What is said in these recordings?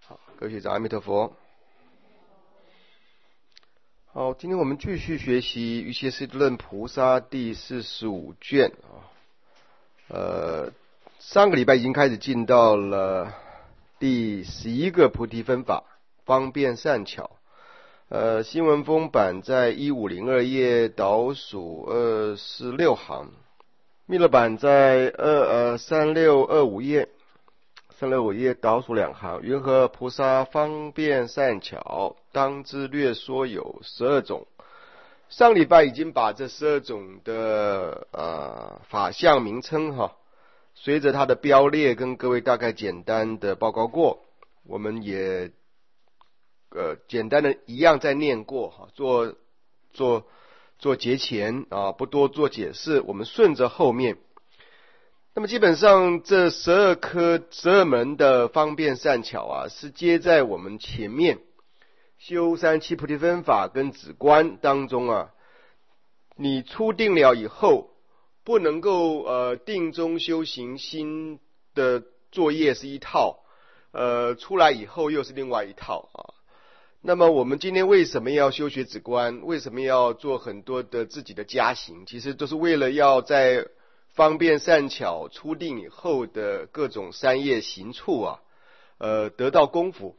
好，各位学长，阿弥陀佛。好，今天我们继续学习《瑜伽师地论菩萨》第45卷上个礼拜已经开始进到了第11个菩提分法，方便善巧。新文风版在1502页倒数26行，密勒版在3625页。365页倒数2行，云何菩萨方便善巧，当知略说有12种。上礼拜已经把这12种的法相名称随着它的标列跟各位大概简单的报告过，我们也简单的一样再念过做节前不多做解释，我们顺着后面。那么基本上这12门的方便善巧是接在我们前面修37菩提分法跟止观当中你初定了以后，不能够定中修行心的作业是一套，出来以后又是另外一套那么我们今天为什么要修学止观？为什么要做很多的自己的加行？其实都是为了要在方便善巧初定以后的各种三业行处得到功夫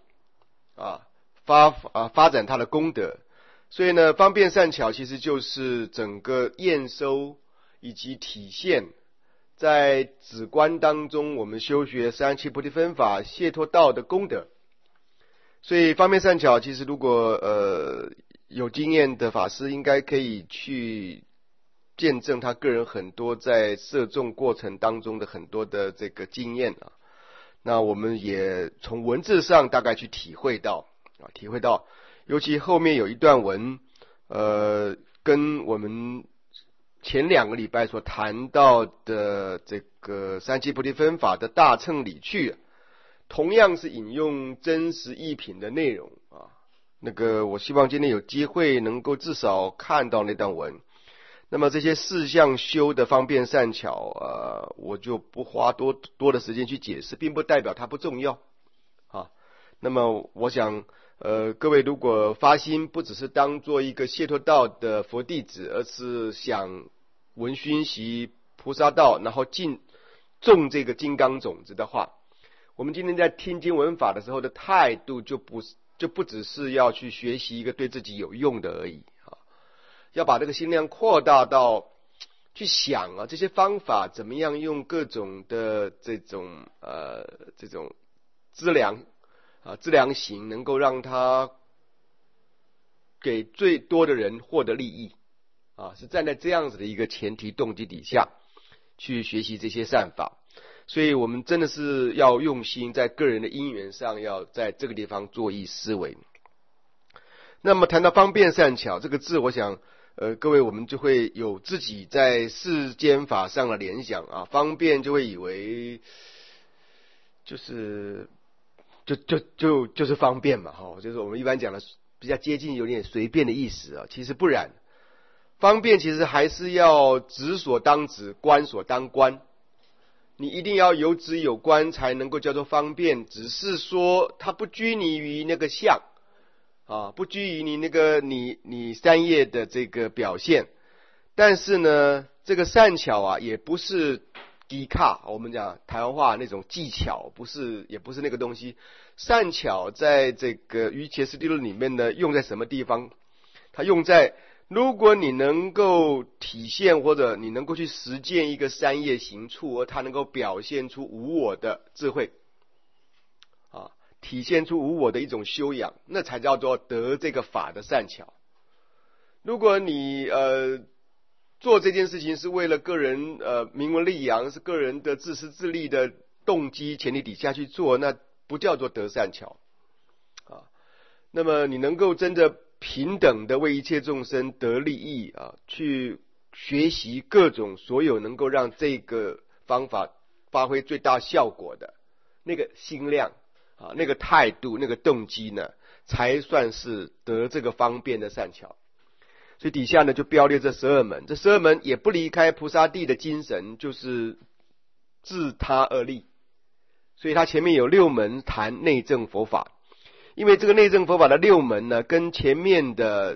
发展它的功德。所以呢，方便善巧其实就是整个验收以及体现在止观当中我们修学37菩提分法解脱道的功德。所以方便善巧其实如果有经验的法师应该可以去见证他个人很多在摄众过程当中的很多的这个经验那我们也从文字上大概去体会到，尤其后面有一段文跟我们前2个礼拜所谈到的这个37菩提分法的大乘理趣同样是引用真实义品的内容那个我希望今天有机会能够至少看到那段文。那么这些四项修的方便善巧我就不花多的时间去解释，并不代表它不重要那么我想各位如果发心不只是当做一个解脱道的佛弟子，而是想闻熏习菩萨道，然后种这个金刚种子的话，我们今天在听经闻法的时候的态度就不只是要去学习一个对自己有用的而已要把这个心量扩大到去想这些方法怎么样用各种的这种资粮行能够让它给最多的人获得利益是站在这样子的一个前提动机底下去学习这些善法。所以我们真的是要用心在个人的因缘上要在这个地方作意思维。那么谈到方便善巧这个字，我想各位我们就会有自己在世间法上的联想方便就会以为就是方便嘛就是我们一般讲的比较接近有点随便的意思其实不然，方便其实还是要止所当止，观所当观，你一定要有止有观才能够叫做方便，只是说它不拘泥于那个相不拘于你那个你三业的这个表现。但是呢这个善巧也不是低卡，我们讲台湾话那种技巧，也不是那个东西。善巧在这个瑜伽师地论里面呢用在什么地方？它用在如果你能够体现或者你能够去实践一个三业行处，而它能够表现出无我的智慧体现出无我的一种修养，那才叫做得这个法的善巧。如果你做这件事情是为了个人名闻利养，是个人的自私自利的动机前提底下去做，那不叫做得善巧那么你能够真的平等的为一切众生得利益去学习各种所有能够让这个方法发挥最大效果的那个心量那个态度那个动机呢，才算是得这个方便的善巧。所以底下呢就标列这12门，这12门也不离开菩萨地的精神，就是自他而立。所以他前面有6门谈内证佛法， 因为这个内证佛法的六门呢，跟前面的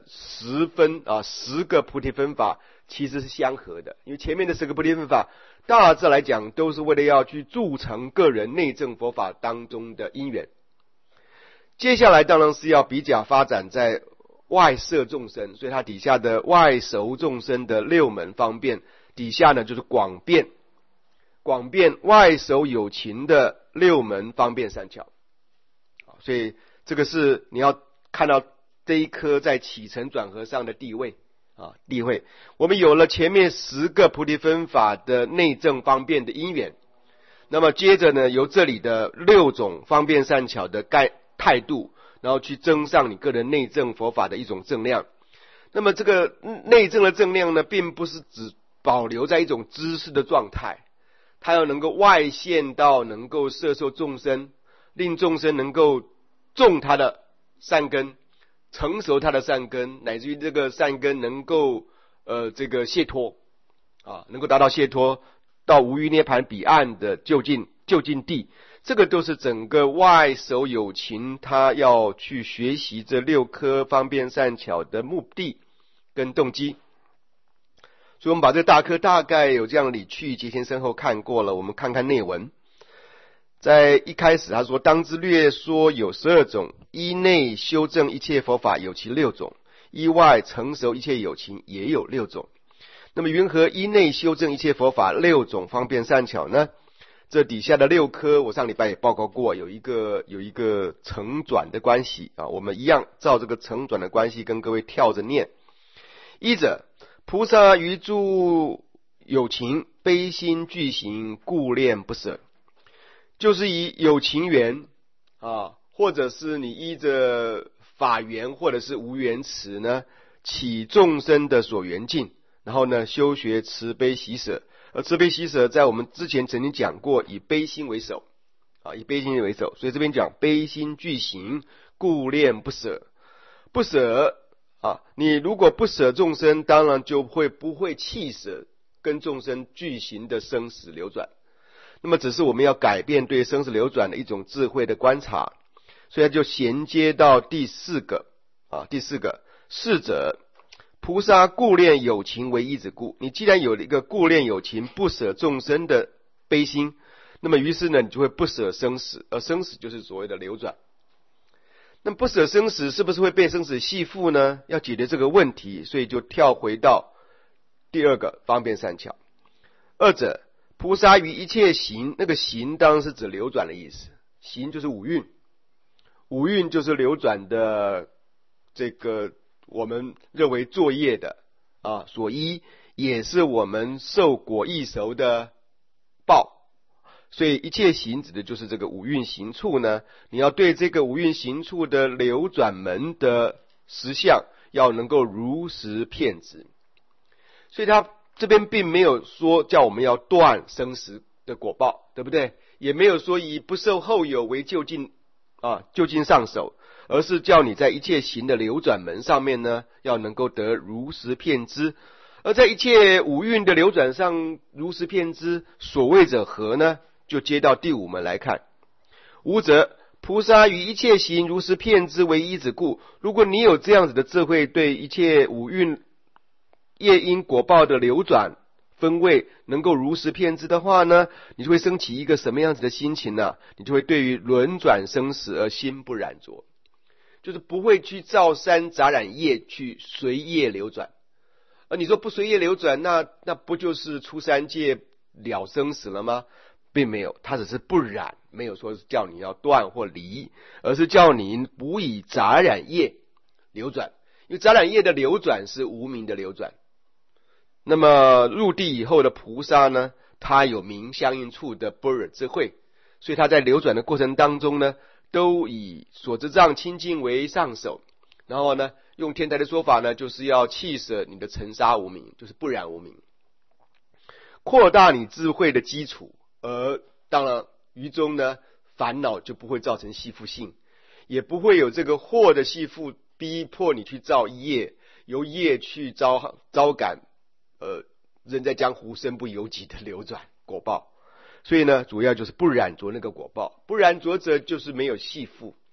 10个菩提分法其实是相合的。因为前面的10个菩提分法，大致来讲都是为了要去铸成个人内证佛法当中的因缘。接下来当然是要比较发展在外摄众生，所以它底下的外熟众生的六门方便，底下呢就是广遍外熟有情的六门方便善巧。所以这个是你要看到这一颗在起承转合上的地位。我们有了前面10个菩提分法的内证方便的因缘，那么接着呢，由这里的6种方便善巧的态度，然后去增上你个人内证佛法的一种正量。那么这个内证的正量呢，并不是只保留在一种知识的状态，它要能够外现到能够摄受众生，令众生能够种他的善根，成熟他的善根，乃至于这个善根能够解脱能够达到解脱，到无余涅盘彼岸的就近地。这个都是整个外熟有情他要去学习这6颗方便善巧的目的跟动机。所以我们把这个大课大概有这样理趣，节前身后看过了，我们看看内文。在一开始他说，当知略说有12种，依内修正一切佛法有其6种，依外成熟一切有情也有6种。那么云何依内修正一切佛法6种方便善巧呢？这底下的6颗我上礼拜也报告过，有一个承转的关系我们一样照这个承转的关系跟各位跳着念。一者，菩萨于诸有情悲心具行，故恋不舍，就是以有情缘或者是你依着法缘或者是无缘持呢，起众生的所缘境，然后呢修学慈悲喜舍。而慈悲喜舍在我们之前曾经讲过，以悲心为首以悲心为首，所以这边讲悲心具行，故恋不舍。不舍你如果不舍众生，当然就不会弃舍跟众生具行的生死流转。那么只是我们要改变对生死流转的一种智慧的观察，所以它就衔接到第4个是者，菩萨故恋有情为依止故。你既然有了一个故恋有情不舍众生的悲心，那么于是呢你就会不舍生死，而生死就是所谓的流转。那么不舍生死是不是会被生死系缚呢？要解决这个问题，所以就跳回到第2个方便善巧。二者，菩萨于一切行，那个行当然是指流转的意思，行就是五蕴，五蕴就是流转的这个我们认为作业的所依，也是我们受果易熟的报。所以一切行指的就是这个五蕴行处呢，你要对这个五蕴行处的流转门的实相要能够如实遍知。所以他这边并没有说叫我们要断生死的果报，对不对？也没有说以不受后有为就近上手，而是叫你在一切行的流转门上面呢，要能够得如实遍知。而在一切五蕴的流转上如实遍知，所谓者何呢？就接到第5门来看。五者，菩萨于一切行如实遍知为依止故。如果你有这样子的智慧，对一切五蕴业因果报的流转分位能够如实遍知的话呢，你就会升起一个什么样子的心情呢？你就会对于轮转生死而心不染着，就是不会去造三杂染业去随业流转。你说不随业流转，那不就是出三界了生死了吗？并没有，它只是不染，没有说是叫你要断或离，而是叫你不以杂染业流转。因为杂染业的流转是无明的流转。那么入地以后的菩萨呢，他有明相应处的般若智慧，所以他在流转的过程当中呢，都以所知障清净为上手，然后呢用天台的说法呢，就是要弃舍你的尘沙无明，就是不染无明，扩大你智慧的基础。而当然于中呢，烦恼就不会造成系缚性，也不会有这个惑的系缚逼迫你去造业，由业去招感人在江湖身不由己的流转果报。所以呢，主要就是不染着那个果报，不染着者就是没有系缚。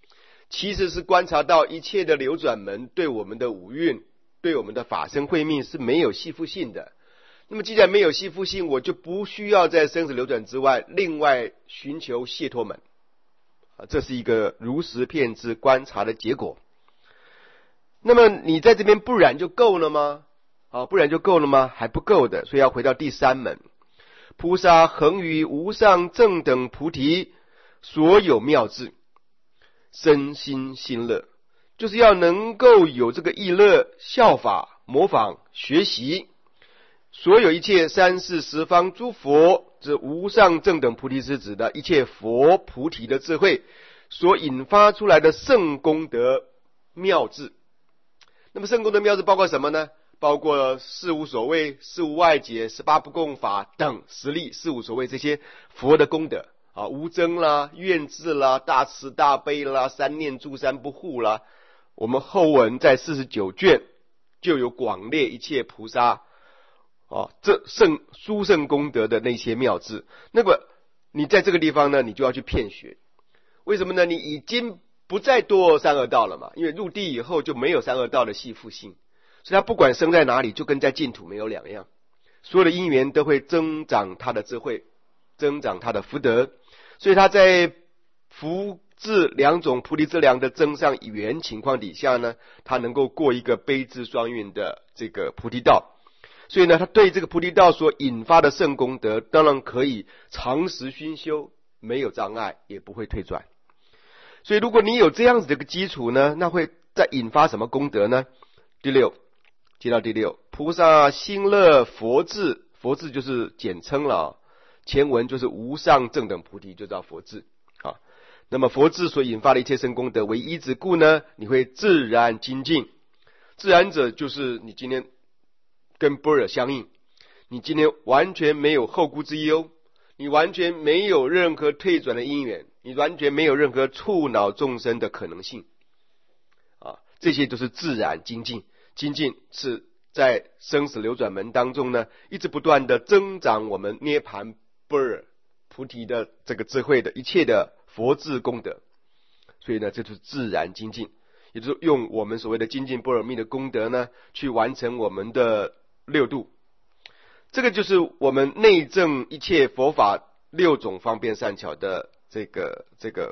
其实是观察到一切的流转门对我们的五蕴、对我们的法身慧命是没有系缚性的。那么既然没有系缚性，我就不需要在生死流转之外另外寻求解脱门。这是一个如实遍知观察的结果。那么你在这边不然就够了吗？不然就够了吗？还不够的，所以要回到第三门。菩萨恒于无上正等菩提所有妙智，身心心乐，就是要能够有这个意乐、效法、模仿、学习所有一切三世十方诸佛，这无上正等菩提是指的一切佛菩提的智慧所引发出来的圣功德妙智。那么圣功德妙智包括什么呢？包括四无所谓、四无外解、18不共法等实力，四无所谓这些佛的功德无争啦、愿智啦、大慈大悲啦、三念诸三不护啦，我们后文在49卷就有广列一切菩萨这殊胜功德的那些妙智。那么你在这个地方呢，你就要去遍学。为什么呢？你已经不再堕三恶道了嘛，因为入地以后就没有三恶道的系缚性，所以他不管生在哪里，就跟在净土没有两样。所有的因缘都会增长他的智慧，增长他的福德，所以他在福智两种菩提之粮的增上缘情况底下呢，他能够过一个悲智双运的这个菩提道。所以呢，他对这个菩提道所引发的圣功德，当然可以长时熏修，没有障碍，也不会退转。所以如果你有这样子的一个基础呢，那会再引发什么功德呢？第六，接到第六，菩萨心乐佛智，佛智就是简称了，前文就是无上正等菩提，就叫佛智那么佛智所引发的一切圣功德为依止故呢，你会自然精进。自然者就是你今天跟般若相应，你今天完全没有后顾之忧，你完全没有任何退转的因缘，你完全没有任何触恼众生的可能性这些都是自然精进。精进是在生死流转门当中呢，一直不断的增长我们涅盘般若菩提的这个智慧的一切的佛智功德。所以呢，这就是自然精进，也就是用我们所谓的精进般若蜜的功德呢，去完成我们的六度。这个就是我们内证一切佛法六种方便善巧的这个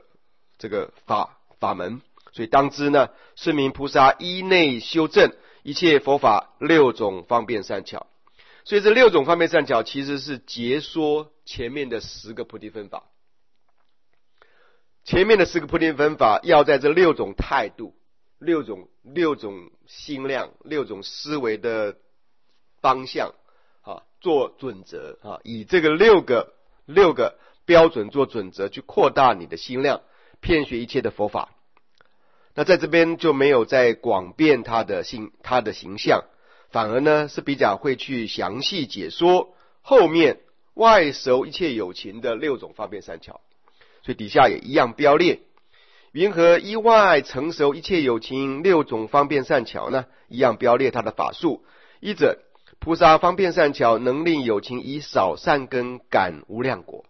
法门。所以当知呢，是名菩萨依内修正一切佛法六种方便善巧。所以这六种方便善巧其实是解说前面的10个菩提分法。前面的10个菩提分法要在这六种态度、六种心量、六种思维的方向做准则以这个六个标准做准则，去扩大你的心量，遍学一切的佛法。那在这边就没有再广变他的形象，反而呢是比较会去详细解说后面外熟一切有情的6种方便善巧。所以底下也一样标列，云何依外成熟一切有情6种方便善巧呢？一样标列他的法术。一者，菩萨方便善巧能令有情以少善根感无量果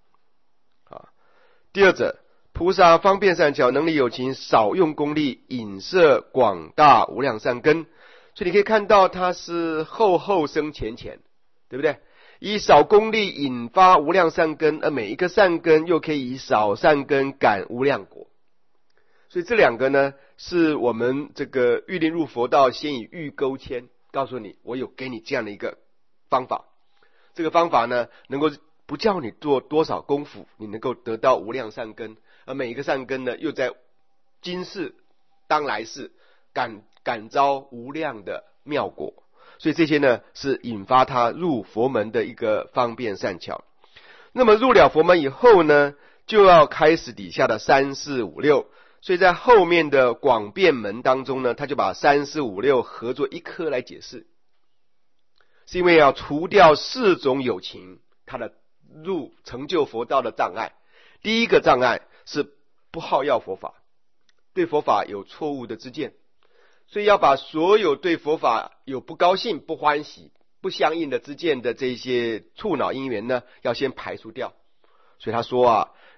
第二者，菩萨方便善巧能令有情少用功力引摄广大无量善根。所以你可以看到它是后生前，对不对？以少功力引发无量善根，而每一个善根又可以以少善根感无量果。所以这两个呢，是我们这个欲令入佛道先以欲钩牵，告诉你我有给你这样的一个方法。这个方法呢，能够不叫你做多少功夫，你能够得到无量善根，而每一个善根呢，又在今世当来世感召无量的妙果。所以这些呢，是引发他入佛门的一个方便善巧。那么入了佛门以后呢，就要开始底下的3、4、5、6。所以在后面的广辩门当中呢，他就把3、4、5、6合作一科来解释，是因为要除掉4种有情他的入成就佛道的障碍。第一个障碍是不好要佛法，对佛法有错误的知见，所以要把所有对佛法有不高兴、不欢喜、不相应的知见的这些触恼因缘呢，要先排除掉。所以他说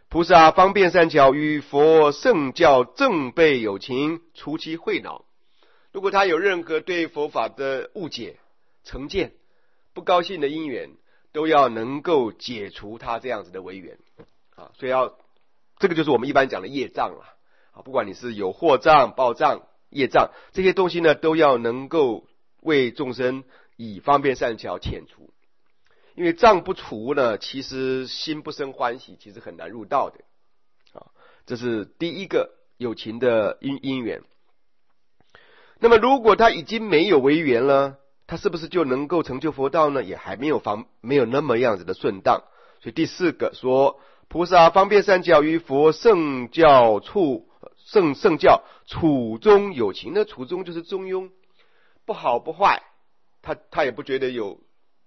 菩萨方便善巧与佛圣教正备有情，除其慧恼。如果他有任何对佛法的误解、成见、不高兴的因缘，都要能够解除他这样子的违缘啊。所以这个就是我们一般讲的业障了啊。不管你是有惑障、报障、业障，这些东西呢，都要能够为众生以方便善巧遣除。因为障不除呢，其实心不生欢喜，其实很难入道的啊。这是第一个有情的因缘。那么如果他已经没有违缘了，他是不是就能够成就佛道呢？也还没有那么样子的顺当。所以第四个说，菩萨方便善巧与佛圣教圣教处中有情。那处中就是中庸，不好不坏，他也不觉得有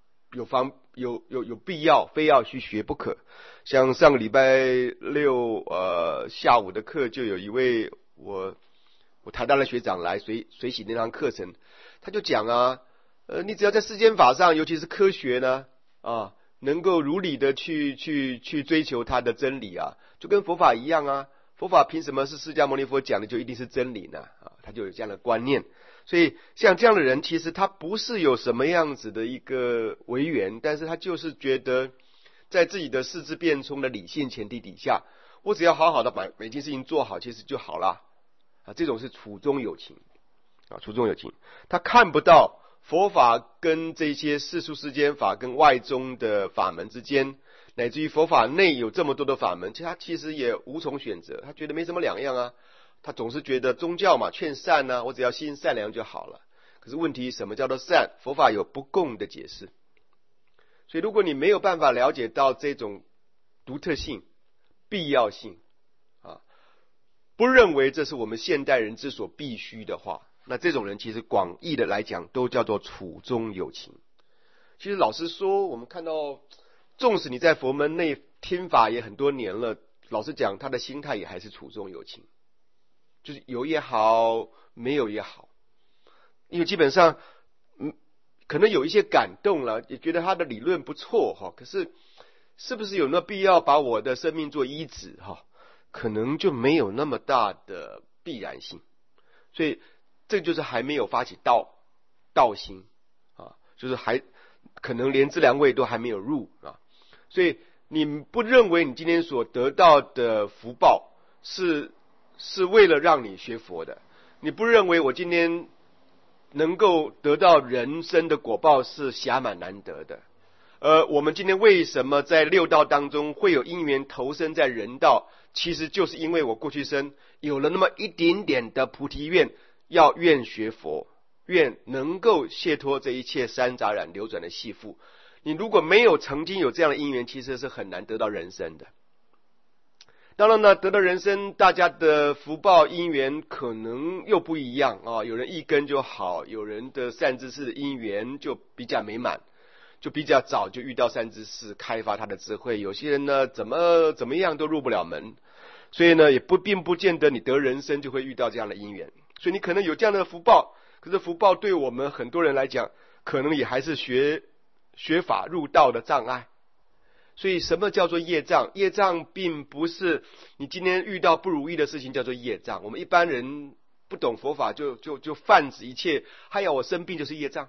必要非要去学不可。像上个礼拜六下午的课，就有一位我台大的学长来随喜那堂课程，他就讲你只要在世间法上，尤其是科学呢能够如理的去追求它的真理就跟佛法一样佛法凭什么是释迦牟尼佛讲的就一定是真理呢他就有这样的观念。所以像这样的人，其实他不是有什么样子的一个违缘，但是他就是觉得在自己的世智辩聪的理性前提底下，我只要好好的把每件事情做好，其实就好了这种是处中有情处中有情。他看不到佛法跟这些世俗世间法跟外宗的法门之间，乃至于佛法内有这么多的法门，他其实也无从选择，他觉得没什么两样他总是觉得宗教嘛，劝善我只要心善良就好了。可是问题，什么叫做善？佛法有不共的解释。所以如果你没有办法了解到这种独特性、必要性不认为这是我们现代人之所必须的话，那这种人其实广义的来讲都叫做处中有情。其实老实说，我们看到纵使你在佛门内听法也很多年了，老实讲他的心态也还是处中有情，就是有也好，没有也好。因为基本上可能有一些感动了，也觉得他的理论不错可是是不是有那必要把我的生命做依止可能就没有那么大的必然性。所以这就是还没有发起道心就是还可能连资粮位都还没有入所以你不认为你今天所得到的福报是为了让你学佛的，你不认为我今天能够得到人生的果报是暇满难得的。我们今天为什么在六道当中会有因缘投生在人道，其实就是因为我过去生有了那么一点点的菩提愿，愿学佛，愿能够解脱这一切三杂染流转的系缚。你如果没有曾经有这样的因缘，其实是很难得到人生的。当然呢，得到人生，大家的福报因缘可能又不一样有人一根就好，有人的善知识的因缘就比较美满，就比较早就遇到善知识，开发他的智慧。有些人呢，怎么样都入不了门，所以呢，并不见得你得人生就会遇到这样的因缘。所以你可能有这样的福报，可是福报对我们很多人来讲，可能也还是学法入道的障碍。所以什么叫做业障？业障并不是你今天遇到不如意的事情叫做业障。我们一般人不懂佛法就泛指一切，我生病就是业障。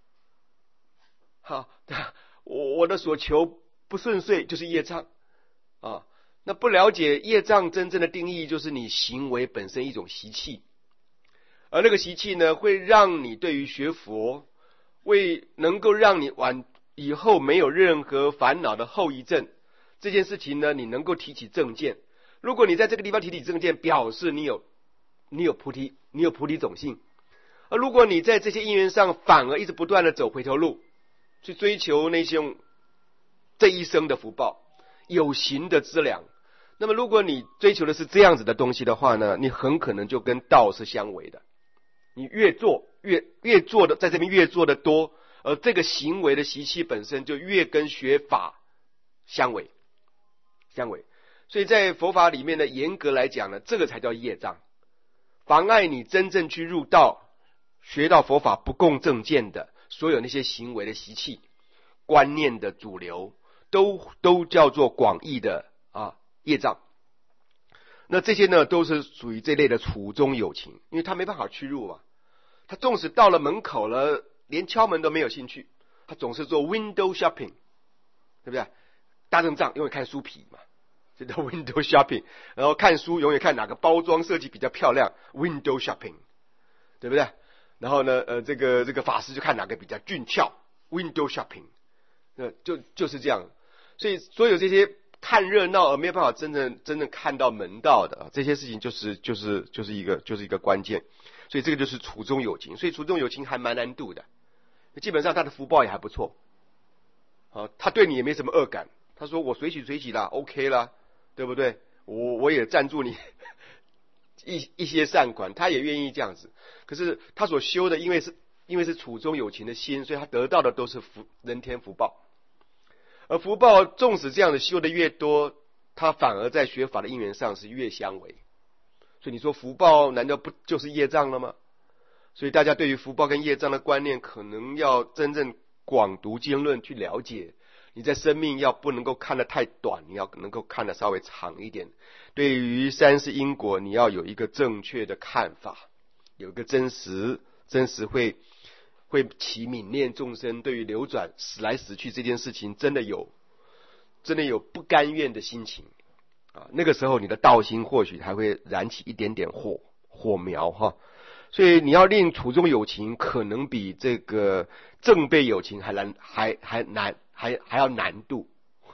我的所求不顺遂就是业障那不了解业障真正的定义，就是你行为本身一种习气，而那个习气呢，会让你对于学佛，能够让你以后没有任何烦恼的后遗症，这件事情呢，你能够提起正见。如果你在这个地方提起正见，表示你有菩提种性。而如果你在这些因缘上反而一直不断的走回头路，去追求那些这一生的福报、有形的资粮，那么如果你追求的是这样子的东西的话呢，你很可能就跟道是相违的。你越做的在这边越做的多，而这个行为的习气本身就越跟学法相违。所以在佛法里面呢，严格来讲呢，这个才叫业障，妨碍你真正去入道、学到佛法不共正见的所有那些行为的习气、观念的主流，都叫做广义的业障。那这些呢都是属于这类的处中有情，因为他没办法去入嘛，他纵使到了门口了，连敲门都没有兴趣，他总是做 window shopping， 对不对？大阵仗永远看书皮嘛，这叫 window shopping， 然后看书永远看哪个包装设计比较漂亮 window shopping， 对不对？然后呢这个法师就看哪个比较俊俏 window shopping， 就是这样。所以所有这些看热闹而没有办法真正看到门道的这些事情，就是一个关键。所以这个就是处中有情，所以处中有情还蛮难度的，基本上他的福报也还不错，他对你也没什么恶感，他说我随喜随喜啦 ，OK 啦，对不对？我也赞助你一些善款，他也愿意这样子。可是他所修的，因为是处中有情的心，所以他得到的都是人天福报。而福报纵使这样的修的越多，他反而在学法的因缘上是越相违。所以你说福报难道不就是业障了吗？所以大家对于福报跟业障的观念，可能要真正广读经论去了解。你在生命要不能够看得太短，你要能够看得稍微长一点。对于三世因果，你要有一个正确的看法，有一个真实会起悯念众生，对于流转死来死去这件事情，真的有不甘愿的心情那个时候你的道心或许还会燃起一点点火苗哈。所以你要令处中有情，可能比这个正辈有情还要难度。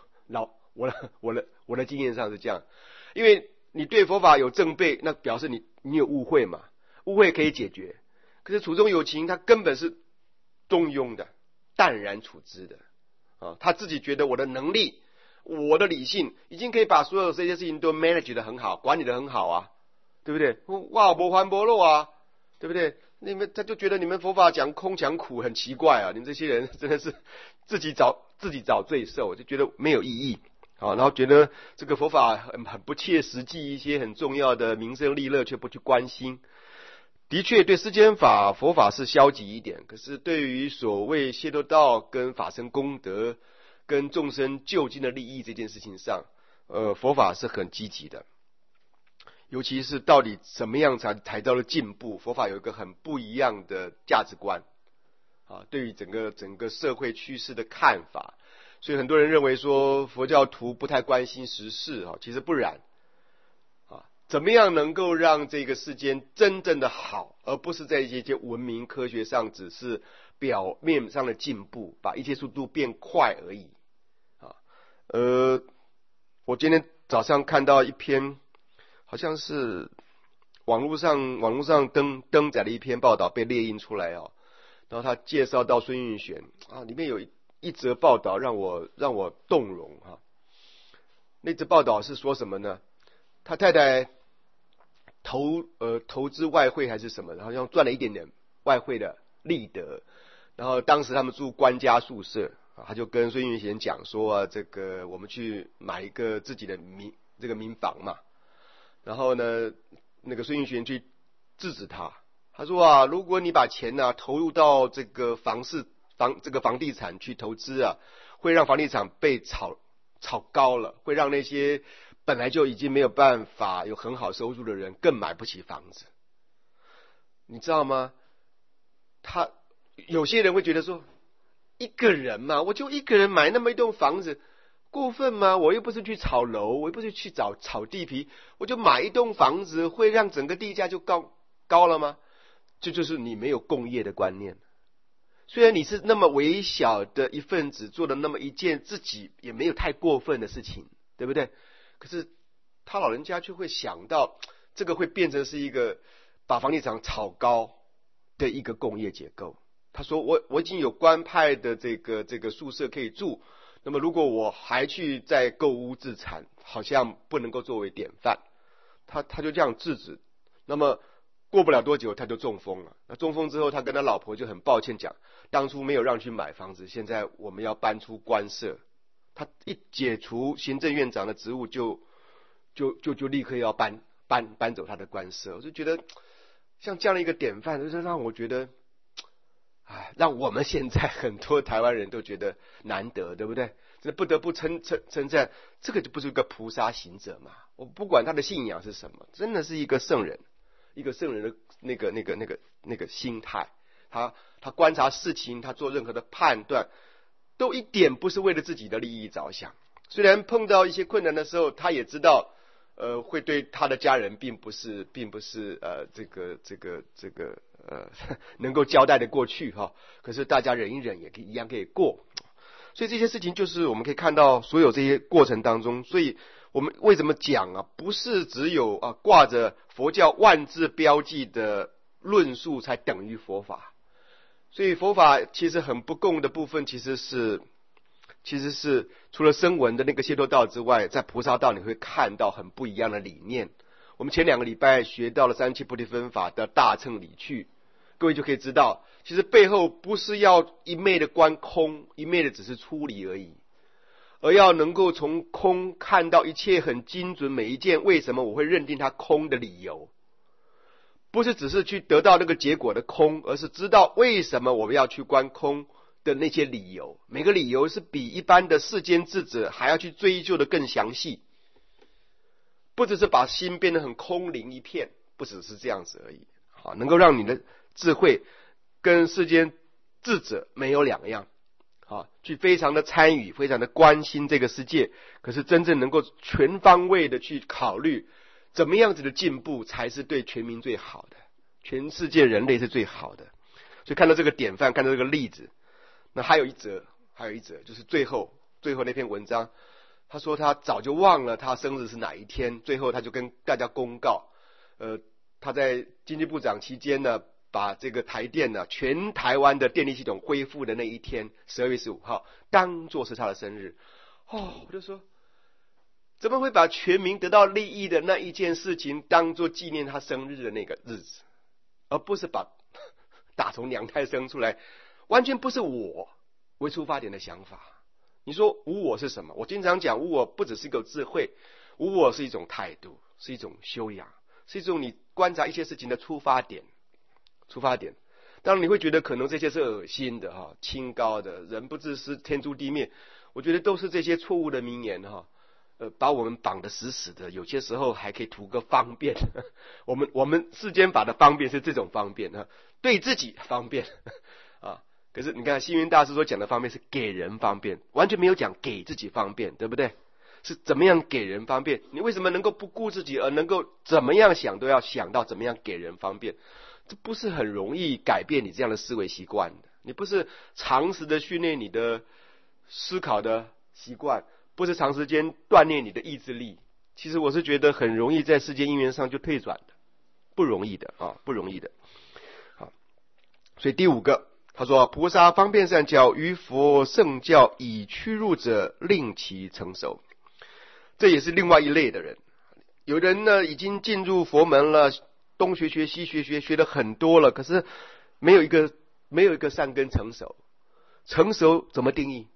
我的经验上是这样，因为你对佛法有正辈，那表示你有误会嘛，误会可以解决。可是处中有情，他根本是中庸的，淡然处之的他自己觉得我的能力，我的理性已经可以把所有这些事情都 manage 得很好，管理得很好啊，对不对？哇，不还不漏啊，对不对？他就觉得你们佛法讲空讲苦很奇怪啊，你们这些人真的是自己找罪受，就觉得没有意义然后觉得这个佛法很不切实际，一些很重要的民生利乐却不去关心。的确对世间法佛法是消极一点，可是对于所谓解脱道跟法身功德跟众生究竟的利益这件事情上佛法是很积极的。尤其是到底怎么样才到了进步，佛法有一个很不一样的价值观对于整个社会趋势的看法。所以很多人认为说佛教徒不太关心时事其实不然怎么样能够让这个世间真正的好，而不是在一些文明科学上只是表面上的进步，把一切速度变快而已我今天早上看到一篇好像是网络上登载的一篇报道，被列印出来然后他介绍到孙运璇里面有一则报道让我动容那则报道是说什么呢？他太太投资外汇还是什么，好像赚了一点点外汇的利得，然后当时他们住官家宿舍他就跟孙运璇讲说这个我们去买一个自己的民房嘛。然后呢那个孙运璇去制止他说如果你把钱投入到这个房地产去投资会让房地产被炒高了，会让那些本来就已经没有办法有很好收入的人更买不起房子。你知道吗？有些人会觉得说，一个人嘛，我就一个人买那么一栋房子过分吗？我又不是去炒楼，我又不是去炒地皮，我就买一栋房子会让整个地价就高了吗？这就是你没有共业的观念。虽然你是那么微小的一份子，做了那么一件自己也没有太过分的事情，对不对？可是他老人家却会想到这个会变成是一个把房地产炒高的一个共业结构。他说我已经有官派的这个宿舍可以住，那么如果我还去再购屋自产，好像不能够作为典范。他就这样制止。那么过不了多久他就中风了。那中风之后，他跟他老婆就很抱歉讲，当初没有让去买房子，现在我们要搬出官舍。他一解除行政院长的职务就立刻要搬走他的官舍。我就觉得像这样的一个典范，就是让我觉得让我们现在很多台湾人都觉得难得，对不对？ 这不得不称赞，这个就不是一个菩萨行者嘛？我不管他的信仰是什么，真的是一个圣人，一个圣人的那个心态。他观察事情，他做任何的判断，都一点不是为了自己的利益着想。虽然碰到一些困难的时候，他也知道，会对他的家人并不是能够交代的过去哈。可是大家忍一忍也一样可以过。所以这些事情就是我们可以看到所有这些过程当中，所以我们为什么讲啊？不是只有挂着佛教万字标记的论述才等于佛法。所以佛法其实很不共的部分，其实是除了声闻的那个解脱道之外，在菩萨道你会看到很不一样的理念。我们前2个礼拜学到了37菩提分法的大乘理趣，各位就可以知道，其实背后不是要一昧的观空，一昧的只是出离而已，而要能够从空看到一切很精准，每一件为什么我会认定它空的理由。不是只是去得到那个结果的空，而是知道为什么我们要去观空的那些理由。每个理由是比一般的世间智者还要去追究的更详细，不只是把心变得很空灵一片，不只是这样子而已。好，能够让你的智慧跟世间智者没有两样，好，去非常的参与，非常的关心这个世界，可是真正能够全方位的去考虑怎么样子的进步才是对全民最好的，全世界人类是最好的。所以看到这个典范，看到这个例子，那还有一则就是最后那篇文章，他说他早就忘了他生日是哪一天，最后他就跟大家公告，他在经济部长期间呢，把这个台电呢全台湾的电力系统恢复的那一天12月15号当作是他的生日。我就说，怎么会把全民得到利益的那一件事情当作纪念他生日的那个日子，而不是把打从娘胎生出来，完全不是我为出发点的想法。你说无我是什么？我经常讲，无我不只是一个智慧，无我是一种态度，是一种修养，是一种你观察一些事情的出发点。当然你会觉得可能这些是恶心的清高的，人不自私天诛地灭，我觉得都是这些错误的名言把我们绑得死死的，有些时候还可以图个方便。我们世间法的方便是这种方便对自己方便可是你看星云大师所讲的方便是给人方便，完全没有讲给自己方便，对不对？是怎么样给人方便？你为什么能够不顾自己，而能够怎么样想都要想到怎么样给人方便？这不是很容易改变你这样的思维习惯的。你不是长时的训练你的思考的习惯，不是长时间锻炼你的意志力，其实我是觉得很容易在世间因缘上就退转的，不容易的不容易的。所以第5个，他说菩萨方便善教，于佛圣教已趋入者，令其成熟。这也是另外一类的人。有人呢已经进入佛门了，东学学西学学，学的很多了，可是没有一个善根成熟。成熟怎么定义？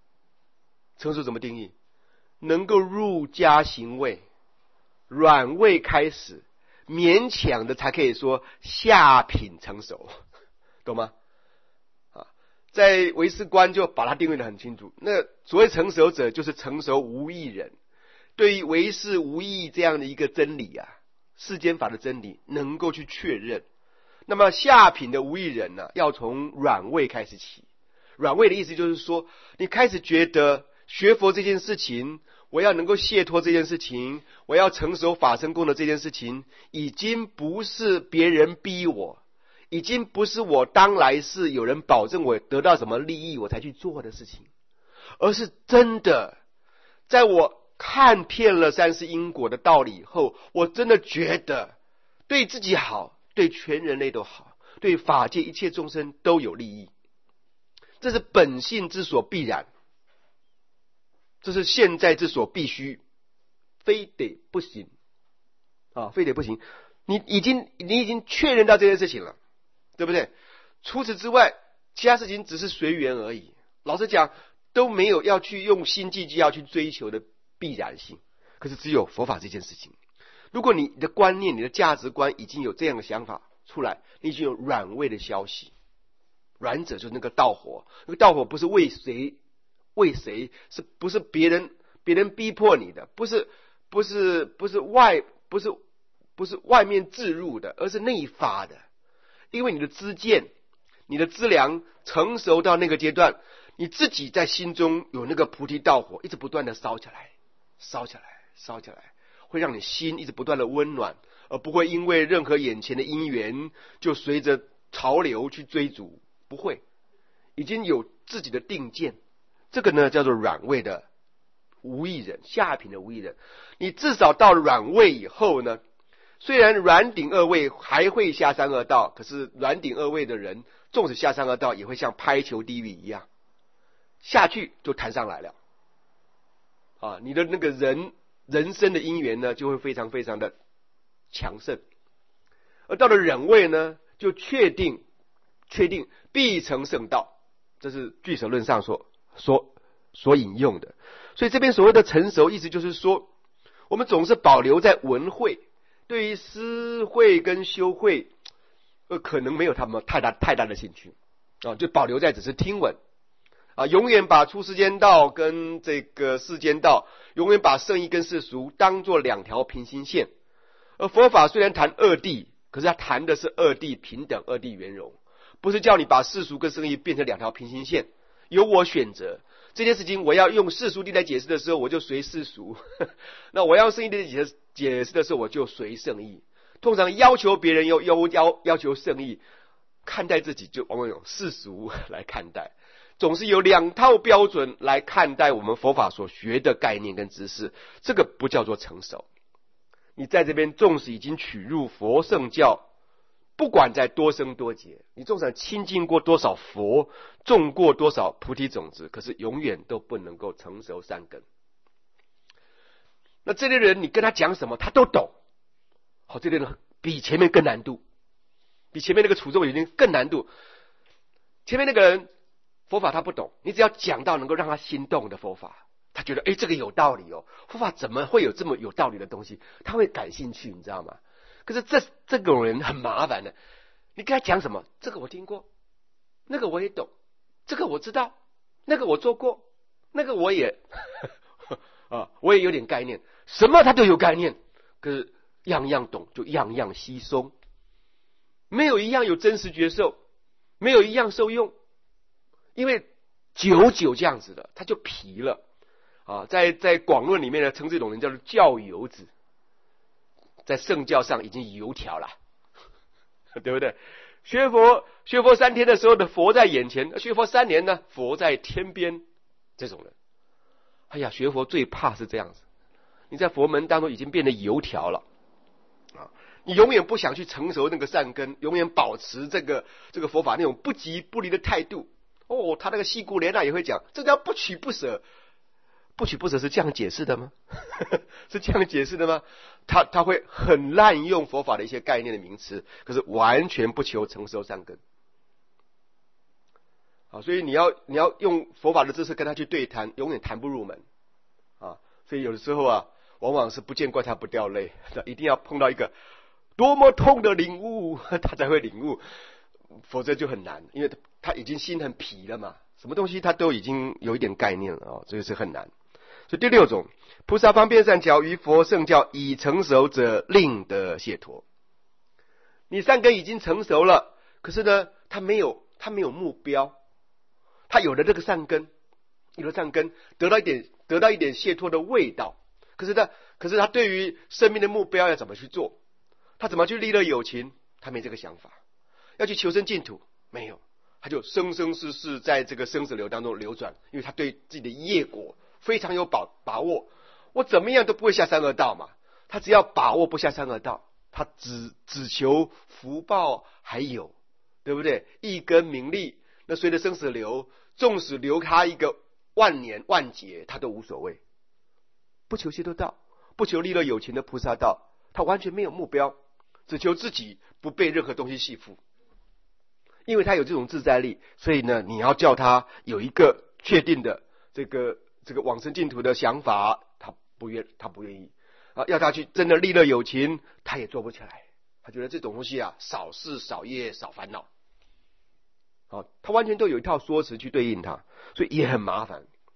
能够入家行位，软位开始，勉强的才可以说下品成熟，懂吗？在唯识观就把它定位得很清楚。那所谓成熟者，就是成熟无益人，对于唯识无益这样的一个真理世间法的真理能够去确认。那么下品的无益人呢，要从软位开始起。软位的意思就是说，你开始觉得学佛这件事情，我要能够解脱这件事情，我要成熟法身功的这件事情，已经不是别人逼我，已经不是我当来世有人保证我得到什么利益我才去做的事情，而是真的在我看遍了三世因果的道理以后，我真的觉得对自己好，对全人类都好，对法界一切众生都有利益。这是本性之所必然，这是现在之所必须，非得不行非得不行。你已经确认到这件事情了，对不对？除此之外，其他事情只是随缘而已。老实讲，都没有要去用心计要去追求的必然性。可是只有佛法这件事情，如果你的观念、你的价值观已经有这样的想法出来，你已经有软位的消息。软者就是那个道火，那个道火不是为谁为谁？不是别人逼迫你的，不是外面置入的，而是内发的。因为你的知见、你的资粮成熟到那个阶段，你自己在心中有那个菩提道火，一直不断的烧起来，会让你心一直不断的温暖，而不会因为任何眼前的因缘就随着潮流去追逐，不会，已经有自己的定见。这个呢叫做软位的无益人，下品的无益人。你至少到软位以后呢，虽然软顶二位还会下三恶道，可是软顶二位的人纵使下三恶道，也会像拍球地狱一样下去就弹上来了啊！你的那个人生的因缘呢，就会非常非常的强盛。而到了忍位呢，就确定必成圣道，这是俱舍论上所引用的。所以这边所谓的成熟，意思就是说，我们总是保留在闻慧，对于思慧跟修慧，可能没有他们太大的兴趣啊，就保留在只是听闻啊，永远把出世间道跟这个世间道，永远把圣义跟世俗当作两条平行线。而佛法虽然谈二谛，可是它谈的是二谛平等、二谛圆融，不是叫你把世俗跟圣义变成两条平行线，由我选择。这件事情我要用世俗谛来解释的时候，我就随世俗；那我要用圣义谛来解释的时候，我就随圣义。通常要求别人要求圣义，看待自己就往往用世俗来看待。总是有两套标准来看待我们佛法所学的概念跟知识，这个不叫做成熟。你在这边纵使已经取入佛圣教，不管在多生多劫，你纵使亲近过多少佛，种过多少菩提种子，可是永远都不能够成熟善根。那这类人你跟他讲什么他都懂，好，这类人比前面更难度，比前面那个楚州已经更难度。前面那个人佛法他不懂，你只要讲到能够让他心动的佛法，他觉得这个有道理哦，佛法怎么会有这么有道理的东西，他会感兴趣，你知道吗？可是这种人很麻烦的，你跟他讲什么，这个我听过，那个我也懂，这个我知道，那个我做过，那个我也我也有点概念，什么他都有概念，可是样样懂就样样稀松，没有一样有真实觉受，没有一样受用。因为久这样子的，他就疲了啊。在广论里面呢，称这种人叫做教油子，在圣教上已经油条了，对不对？学佛3天的时候的佛在眼前，学佛3年呢，佛在天边。这种人，哎呀，学佛最怕是这样子，你在佛门当中已经变得油条了啊，你永远不想去成熟那个善根，永远保持这个佛法那种不急不离的态度。他那个西姑莲娜也会讲，这叫不取不舍。不取不舍是这样解释的吗？是这样解释的吗？他会很滥用佛法的一些概念的名词，可是完全不求成熟善根。所以你要用佛法的知识跟他去对谈，永远谈不入门啊。所以有的时候往往是不见棺材不掉泪，一定要碰到一个多么痛的领悟，他才会领悟，否则就很难，因为他已经心很疲了嘛，什么东西他都已经有一点概念了这个是很难。所以第6种，菩萨方便善巧于佛圣教已成熟者，令得解脱。你善根已经成熟了，可是呢，他没有目标，他有了这个善根，得到一点解脱的味道，可是他对于生命的目标要怎么去做，他怎么去利乐有情，他没这个想法。要去求生净土，没有，他就生生世世在这个生死流当中流转，因为他对自己的业果非常有把握，我怎么样都不会下三恶道嘛。他只要把握不下三恶道，他只求福报还有，对不对？一根名利，那随着生死流，纵使留他一个万年万劫，他都无所谓。不求解脱道，不求利乐有情的菩萨道，他完全没有目标，只求自己不被任何东西系缚。因为他有这种自在力，所以呢，你要叫他有一个确定的这个往生净土的想法，他不愿意要他去真的利乐有情，他也做不起来。他觉得这种东西少事少业少烦恼他完全都有一套说辞去对应他，所以也很麻烦。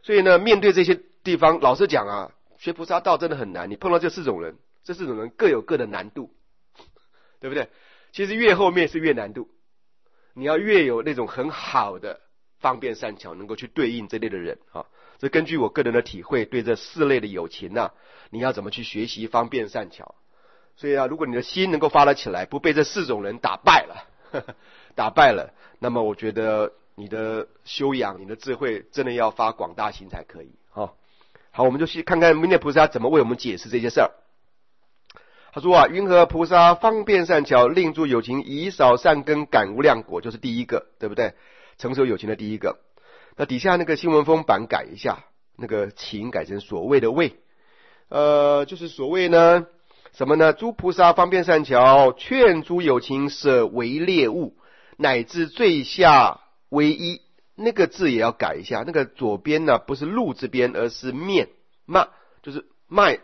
所以呢，面对这些地方，老实讲啊，学菩萨道真的很难。你碰到这四种人各有各的难度，对不对？其实越后面是越难度，你要越有那种很好的方便善巧，能够去对应这类的人啊。这根据我个人的体会，对这四类的有情啊，你要怎么去学习方便善巧？所以啊，如果你的心能够发了起来，不被这四种人打败了，那么我觉得你的修养、你的智慧真的要发广大心才可以啊。好，我们就去看看弥勒菩萨怎么为我们解释这些事儿。他说啊，云何菩萨方便善巧，令诸有情以少善根感无量果，就是第一个，对不对？成熟有情的第一个。那底下那个新闻风版改一下，那个情改成所谓的谓，就是所谓呢什么呢？诸菩萨方便善巧，劝诸有情舍为劣物，乃至最下为一。那个字也要改一下，那个左边呢不是路字边，而是面就是麦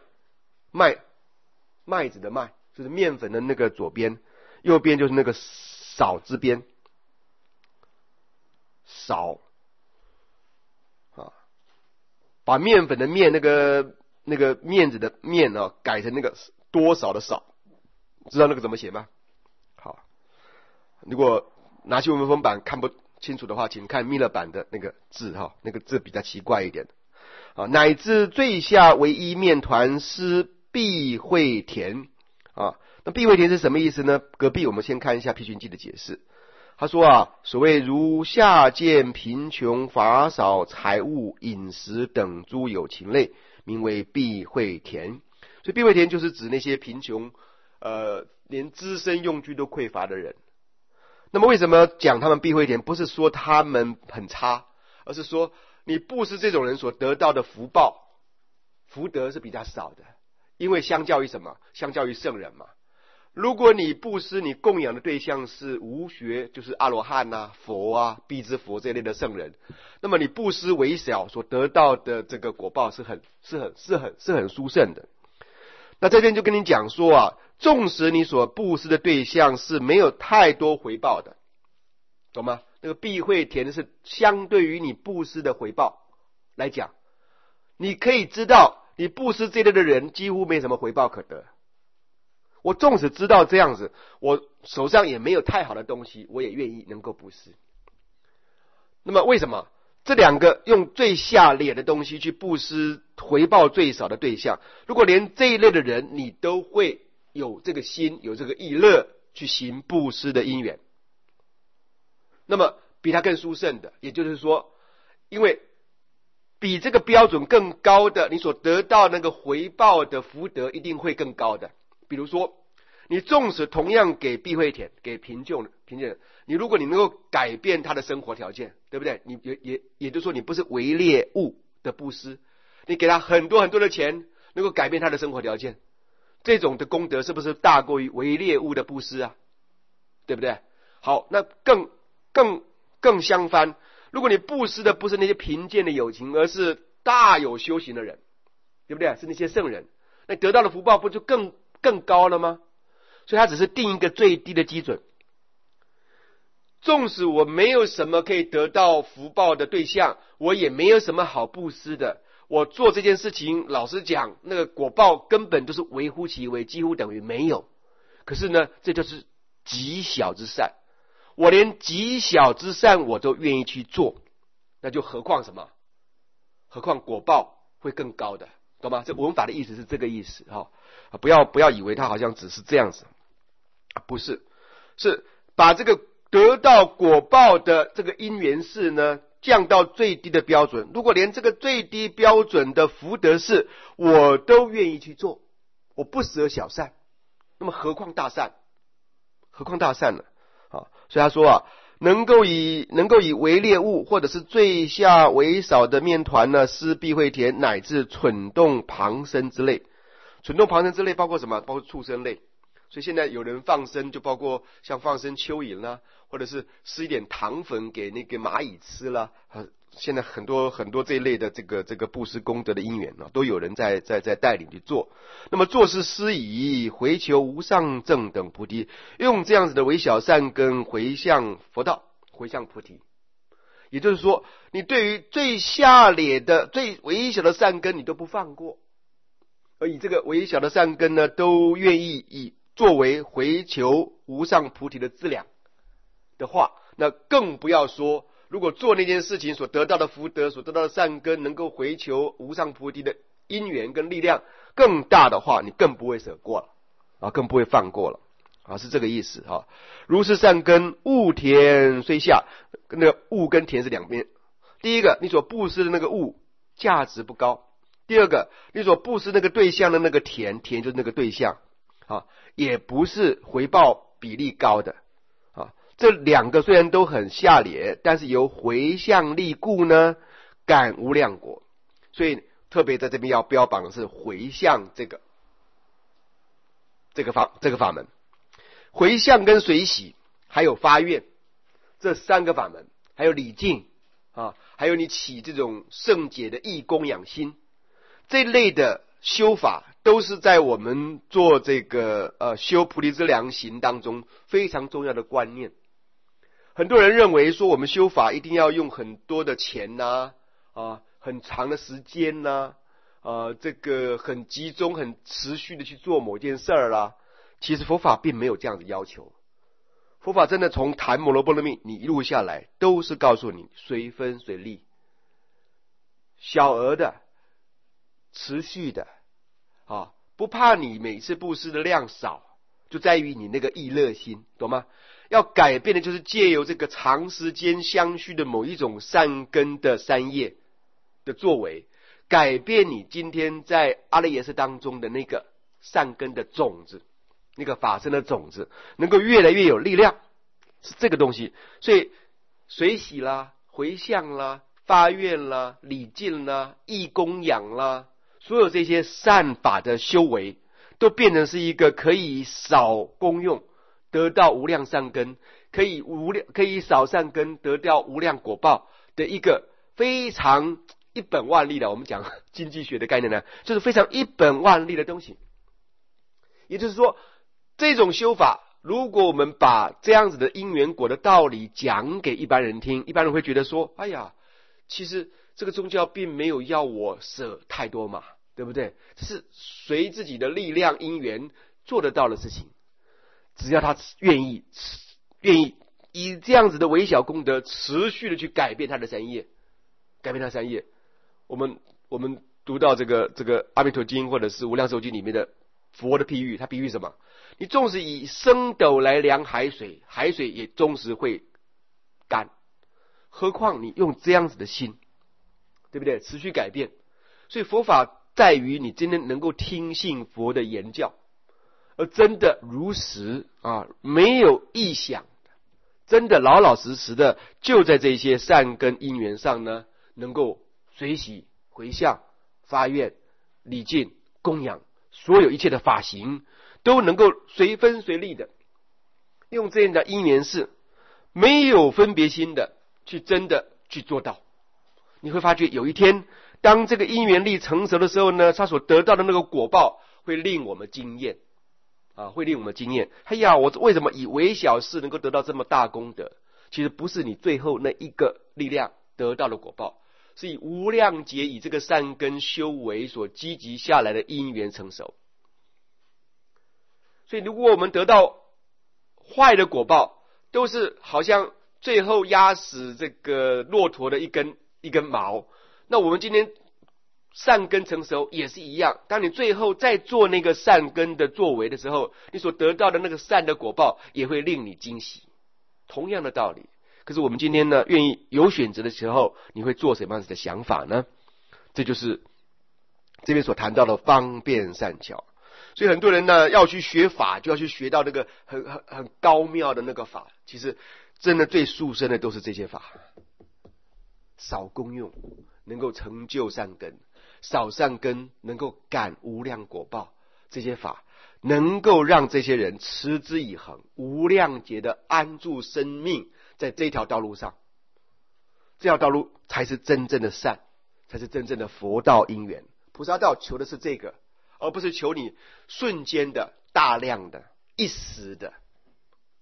子的麦，就是面粉的那个左边，右边就是那个少字边，少啊，把面粉的面那个面子的面啊改成那个多少的少，知道那个怎么写吗？好，如果拿去文风版看不清楚的话，请看弥勒版的那个字哈，那个字比较奇怪一点啊。乃至最下为一面团施必会田啊，那必会田是什么意思呢？隔壁我们先看一下辟寻记的解释。他说啊，所谓如下见贫穷乏少财物饮食等诸有情类，名为必会田。所以必会田就是指那些贫穷连资身用具都匮乏的人。那么为什么讲他们必会田？不是说他们很差，而是说你布施这种人所得到的福报福德是比较少的，因为相较于什么？相较于圣人嘛。如果你布施你供养的对象是无学，就是阿罗汉啊、佛啊、辟支佛这类的圣人，那么你布施微小所得到的这个果报是很殊胜的。那这边就跟你讲说啊，纵使你所布施的对象是没有太多回报的，懂吗？那个必会田是相对于你布施的回报来讲，你可以知道你布施这类的人几乎没什么回报可得。我纵使知道这样子，我手上也没有太好的东西，我也愿意能够布施。那么为什么这两个用最下劣的东西去布施回报最少的对象，如果连这一类的人你都会有这个心，有这个意乐去行布施的因缘，那么比他更殊胜的，也就是说，因为比这个标准更高的，你所得到那个回报的福德一定会更高的。比如说，你纵使同样给必会田，给贫穷人，你如果你能够改变他的生活条件，对不对？你也就是说，你不是为劣物的布施，你给他很多很多的钱，能够改变他的生活条件，这种的功德是不是大过于为劣物的布施啊？对不对？好，那更相反，如果你布施的不是那些贫贱的有情，而是大有修行的人，对不对？是那些圣人，那得到的福报不就更高了吗？所以他只是定一个最低的基准。纵使我没有什么可以得到福报的对象，我也没有什么好布施的，我做这件事情，老实讲，那个果报根本就是微乎其微，几乎等于没有。可是呢，这就是极小之善，我连极小之善我都愿意去做，那就何况什么？何况果报会更高的，懂吗？这文法的意思是这个意思哈，不要以为它好像只是这样子，不是，是把这个得到果报的这个因缘式呢降到最低的标准。如果连这个最低标准的福德事我都愿意去做，我不舍小善，那么何况大善？何况大善呢？啊，所以他说啊，能够以为劣物或者是最下为少的面团呢，施必会田，乃至蠢动旁生之类。蠢动旁生之类包括什么？包括畜生类。所以现在有人放生，就包括像放生蚯蚓啦，或者是施一点糖粉给那个蚂蚁吃啦。现在很多这一类的这个布施功德的因缘都有人在带领去做。那么做是施以回求无上正等菩提，用这样子的微小善根回向佛道，回向菩提。 也就是说，你对于最下列的、最微小的善根，你都不放过，而以这个微小的善根呢，都愿意以作为回求无上菩提的资粮的话，那更不要说，如果做那件事情所得到的福德、所得到的善根，能够回求无上菩提的因缘跟力量更大的话，你更不会舍过了啊，更不会放过了啊，是这个意思啊。如是善根，物田虽下，那个物跟田是两边。第一个，你所布施的那个物价值不高；第二个，你所布施那个对象的那个田就是那个对象啊，也不是回报比例高的啊。这两个虽然都很下劣，但是由回向力故呢，感无量果。所以特别在这边要标榜的是回向这个法门。回向跟随喜，还有发愿，这三个法门，还有礼敬啊，还有你起这种圣解的义供养心，这类的修法都是在我们做这个修菩提资粮行当中非常重要的观念。很多人认为说我们修法一定要用很多的钱呐，很长的时间呐，这个很集中、很持续的去做某件事儿啦。其实佛法并没有这样的要求，佛法真的从谈摩罗波罗蜜，你一路下来都是告诉你随分随力，小额的、持续的不怕你每次布施的量少，就在于你那个意乐心，懂吗？要改变的就是借由这个长时间相续的某一种善根的三业的作为，改变你今天在阿赖耶识当中的那个善根的种子，那个法身的种子能够越来越有力量，是这个东西。所以随喜啦、回向啦、发愿啦、礼敬啦、义供养啦，所有这些善法的修为都变成是一个可以少功用得到无量善根，可以少善根得到无量果报的一个非常一本万利的，我们讲经济学的概念呢，就是非常一本万利的东西。也就是说，这种修法，如果我们把这样子的因缘果的道理讲给一般人听，一般人会觉得说，哎呀，其实这个宗教并没有要我舍太多嘛，对不对？这是随自己的力量因缘做得到的事情，只要他愿意以这样子的微小功德持续的去改变他的三业，我们读到这个阿弥陀经或者是无量寿经里面的佛的譬喻，他比喻什么？你纵使以升斗来量海水，海水也终时会干，何况你用这样子的心，对不对？持续改变。所以佛法在于你真的能够听信佛的言教，而真的如实没有异想，真的老老实实的就在这些善根因缘上呢，能够随喜、回向、发愿、礼敬、供养，所有一切的法行都能够随分随力的用这样的因缘事，没有分别心的去真的去做到。你会发觉有一天，当这个因缘力成熟的时候呢，他所得到的那个果报会令我们惊艳会令我们惊艳。哎呀，我为什么以微小事能够得到这么大功德？其实不是你最后那一个力量得到的果报，是以无量劫以这个善根修为所积集下来的因缘成熟。所以如果我们得到坏的果报，都是好像最后压死这个骆驼的一根毛，那我们今天善根成熟也是一样，当你最后再做那个善根的作为的时候，你所得到的那个善的果报也会令你惊喜，同样的道理。可是我们今天呢，愿意有选择的时候，你会做什么样子的想法呢？这就是这边所谈到的方便善巧。所以很多人呢要去学法，就要去学到那个很高妙的那个法，其实真的最殊胜的都是这些法，少功用能够成就善根，少善根能够感无量果报，这些法能够让这些人持之以恒，无量劫的安住生命在这条道路上。这条道路才是真正的善，才是真正的佛道因缘。菩萨道求的是这个，而不是求你瞬间的、大量的、一时的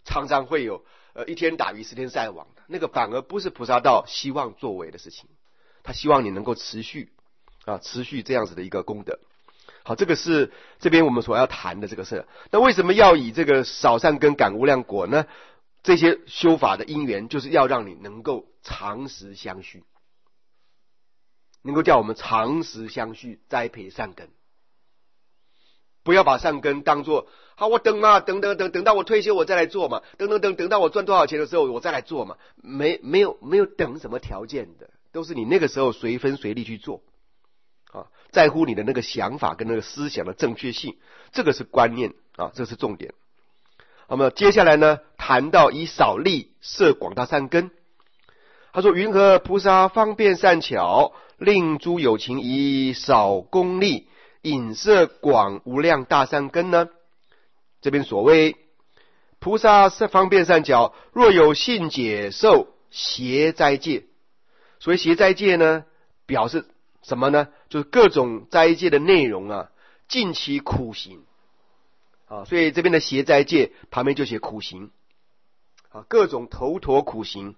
常常会有一天打鱼10天晒网的，那个反而不是菩萨道希望作为的事情。他希望你能够持续这样子的一个功德。好，这个是这边我们所要谈的这个事。那为什么要以这个少善根感无量果呢？这些修法的因缘，就是要让你能够常时相续，能够叫我们常时相续栽培善根，不要把善根当作好，我等到我退休我再来做嘛，等到我赚多少钱的时候我再来做嘛，没有等什么条件的，都是你那个时候随分随力去做啊，在乎你的那个想法跟那个思想的正确性，这个是观念啊，这是重点。那么接下来呢，谈到以少力摄广大善根。他说：云何菩萨方便善巧，令诸有情以少功力引摄广无量大善根呢？这边所谓菩萨方便善巧，若有信解受邪斋戒。所谓邪斋戒呢，表示什么呢？就是各种斋戒的内容啊，尽其苦行啊，所以这边的邪斋戒旁边就写苦行啊，各种头陀苦行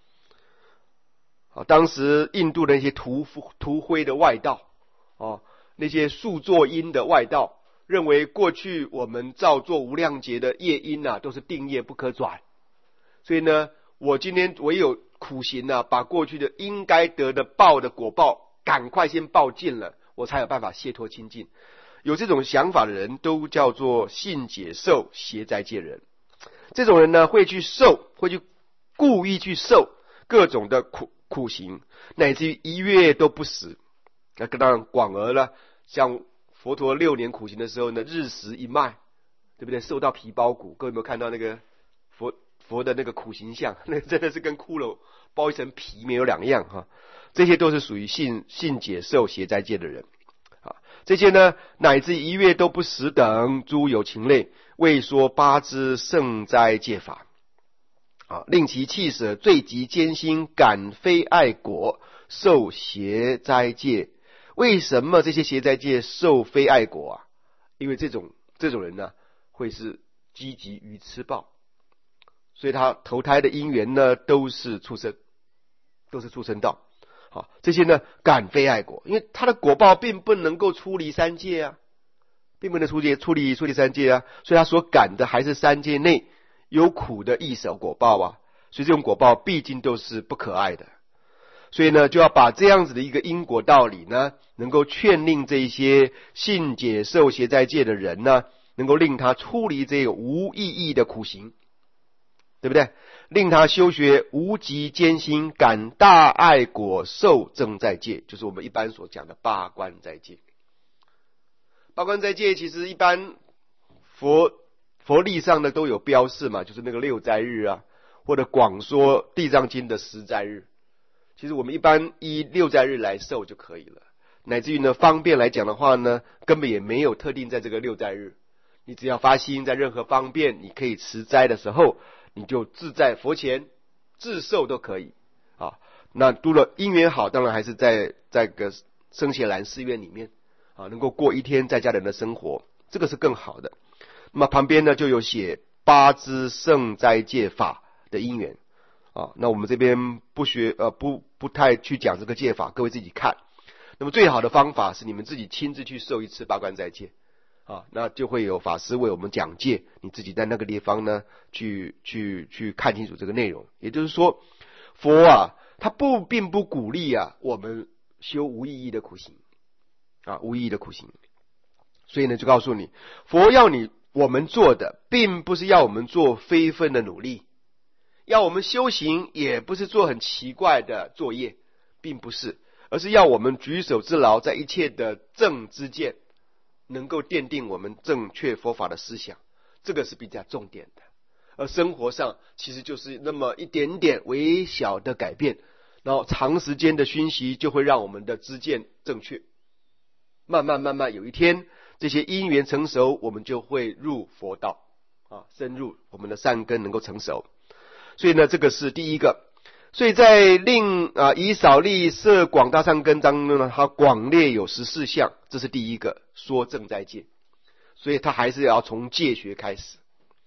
啊。当时印度的那些涂灰的外道啊，那些数作因的外道，认为过去我们造作无量劫的业因啊，都是定业不可转，所以呢，我今天唯有苦行啊，把过去的应该得的报的果报赶快先报尽了，我才有办法解脱清净。有这种想法的人都叫做信解受邪斋戒人。这种人呢，会去故意去受各种的苦行，乃至于1月都不死。那当然广而呢，像佛陀6年苦行的时候呢，日食一脉，对不对？受到皮包骨。各位有没有看到那个佛的那个苦行像？那真的是跟骷髅包一层皮没有两样哈。这些都是属于信解受邪斋戒的人。这些呢，乃至1月都不死等诸有情类，未说8支圣斋戒法啊，令其弃舍最极艰辛，感非爱果，受邪斋戒。为什么这些邪斋戒受非爱果啊？因为这种人呢，会是积极于吃报，所以他投胎的因缘呢，都是畜生道。好，这些呢，感非爱果，因为他的果报并不能够出离三界啊，并不能出离三界啊，所以他所感的还是三界内有苦的异熟果报啊，所以这种果报毕竟都是不可爱的。所以呢，就要把这样子的一个因果道理呢，能够劝令这些信解受邪斋戒的人呢，能够令他出离这个无意义的苦行，对不对？令他修学无极艰辛，感大爱果，受正斋戒，就是我们一般所讲的八关斋戒。八关斋戒其实一般佛历上的都有标示嘛，就是那个6斋日啊，或者广说地藏经的10斋日。其实我们一般依6斋日来受就可以了，乃至于呢方便来讲的话呢，根本也没有特定在这个6斋日，你只要发心在任何方便你可以持斋的时候，你就自在佛前自受都可以啊。那读了因缘好，当然还是在个僧伽蓝寺院里面啊，能够过1天在家人的生活，这个是更好的。那么旁边呢就有写8支圣斋戒法的因缘啊，那我们这边不太去讲这个戒法，各位自己看。那么最好的方法是你们自己亲自去受一次八关斋戒啊，那就会有法师为我们讲戒，你自己在那个地方呢去看清楚这个内容。也就是说，佛啊，他并不鼓励啊我们修无意义的苦行啊，无意义的苦行。所以呢，就告诉你，佛要我们做的，并不是要我们做非分的努力，要我们修行也不是做很奇怪的作业，并不是，而是要我们举手之劳，在一切的正知见能够奠定我们正确佛法的思想，这个是比较重点的。而生活上其实就是那么一点点微小的改变，然后长时间的熏习就会让我们的知见正确，慢慢有一天这些因缘成熟，我们就会入佛道啊，深入我们的善根能够成熟。所以呢，这个是第一个。所以在以少力摄广大善根当中呢，它广列有14项，这是第一个说正斋戒，所以它还是要从戒学开始。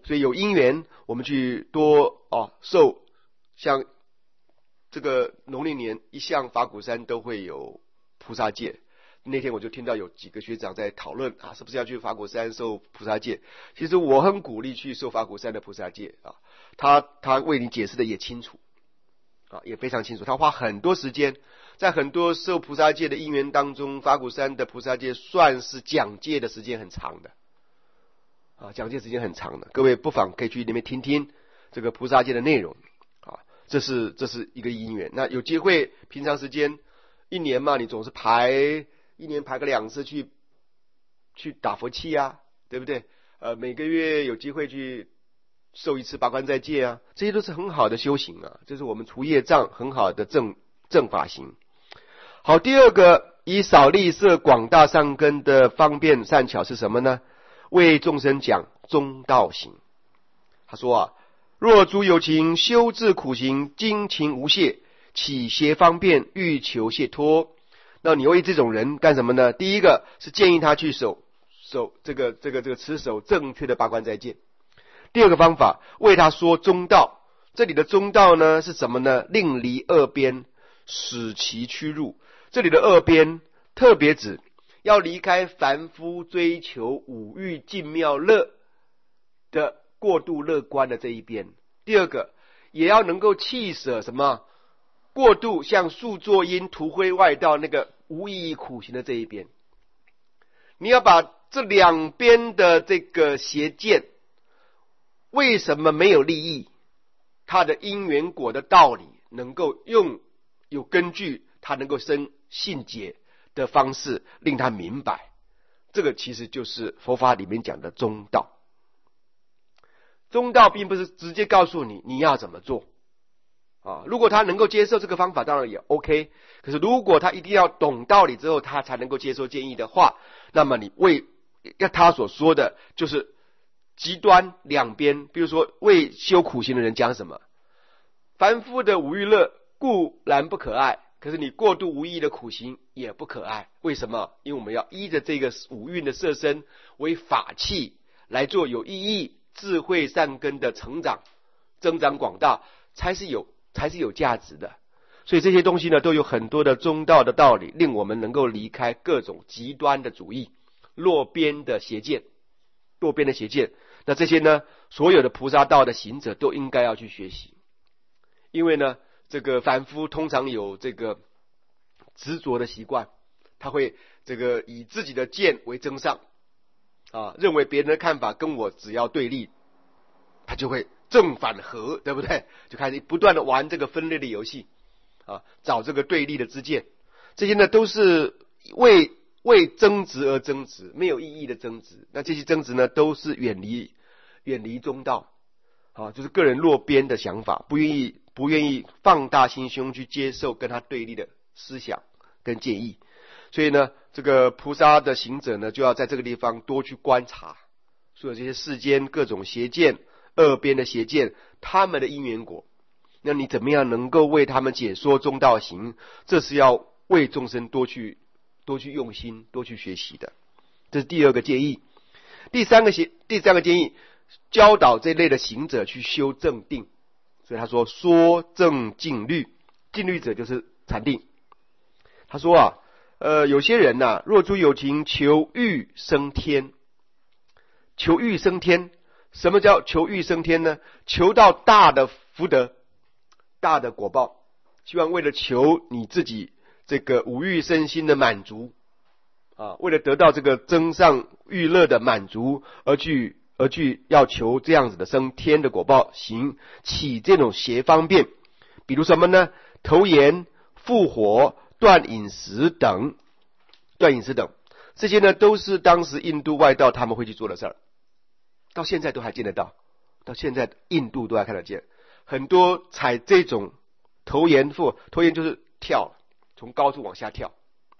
所以有因缘我们去多受，像这个农历年一向法鼓山都会有菩萨戒。那天我就听到有几个学长在讨论是不是要去法鼓山受菩萨戒。其实我很鼓励去受法鼓山的菩萨戒他为你解释的也清楚也非常清楚，他花很多时间，在很多受菩萨戒的因缘当中，法鼓山的菩萨戒算是讲戒的时间很长的讲戒时间很长的。各位不妨可以去那边听听这个菩萨戒的内容这是一个因缘。那有机会平常时间一年嘛，你总是一年排个2次去打佛七对不对？每个月有机会去受一次八关斋戒这些都是很好的修行这是我们除业障很好的正法行。好，第二个以少利摄广大善根的方便善巧是什么呢？为众生讲中道行。他说若诸有情修治苦行，精勤无懈，起邪方便，欲求解脱。那你为这种人干什么呢？第一个是建议他去守这个持守正确的八关斋戒。第二个方法为他说中道。这里的中道呢是什么呢？令离恶边，使其趋入。这里的恶边特别指要离开凡夫追求五欲境妙乐的过度乐观的这一边。第二个也要能够弃舍什么过度像树作因图灰外道那个无意义苦行的这一边。你要把这两边的这个邪见为什么没有利益，它的因缘果的道理能够用有根据，它能够生信解的方式令他明白。这个其实就是佛法里面讲的中道。中道并不是直接告诉你要怎么做如果他能够接受这个方法当然也 OK， 可是如果他一定要懂道理之后他才能够接受建议的话，那么你为他所说的就是极端两边。比如说为修苦行的人讲什么，凡夫的五欲乐固然不可爱，可是你过度无意义的苦行也不可爱。为什么？因为我们要依着这个五蕴的色身为法器来做有意义智慧善根的成长增长广大，才是有价值的。所以这些东西呢都有很多的中道的道理，令我们能够离开各种极端的主义落边的邪见。那这些呢所有的菩萨道的行者都应该要去学习。因为呢这个凡夫通常有这个执着的习惯，他会这个以自己的见为真上认为别人的看法跟我只要对立，他就会正反合，对不对？就开始不断的玩这个分类的游戏找这个对立的之见。这些呢都是为争执而争执，没有意义的争执。那这些争执呢都是远离中道就是个人落边的想法，不愿意放大心胸去接受跟他对立的思想跟建议。所以呢这个菩萨的行者呢就要在这个地方多去观察所有这些世间各种邪见二边的邪见他们的因缘果。那你怎么样能够为他们解说中道行，这是要为众生多去用心多去学习的。这是第二个建议。第三个建议，教导这类的行者去修正定。所以他说说正静虑，静虑者就是禅定。他说有些人若诸有情求欲升天。求欲升天，什么叫求欲升天呢？求到大的福德大的果报，希望为了求你自己这个五欲身心的满足为了得到这个增上欲乐的满足而去要求这样子的升天的果报，行起这种邪方便。比如什么呢？投盐、复火、断饮食等，这些呢都是当时印度外道他们会去做的事儿，到现在都还见得到，到现在印度都还看得见。很多采这种投盐就是跳，从高处往下跳，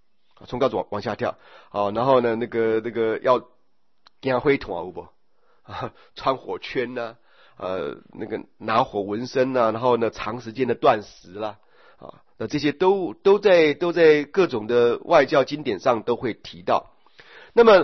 然后呢那个要给他挥桶不穿火圈那个拿火纹身然后呢长时间的断食那这些都在各种的外教经典上都会提到。那么